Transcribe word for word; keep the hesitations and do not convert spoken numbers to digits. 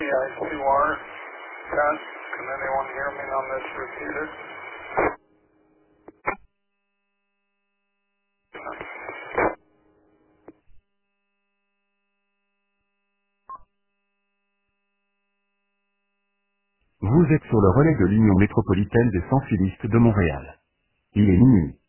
I two R, test. Can anyone hear me on this repeater? Vous êtes sur le relais de l'Union métropolitaine des sans-filistes de Montréal. Il est minuit.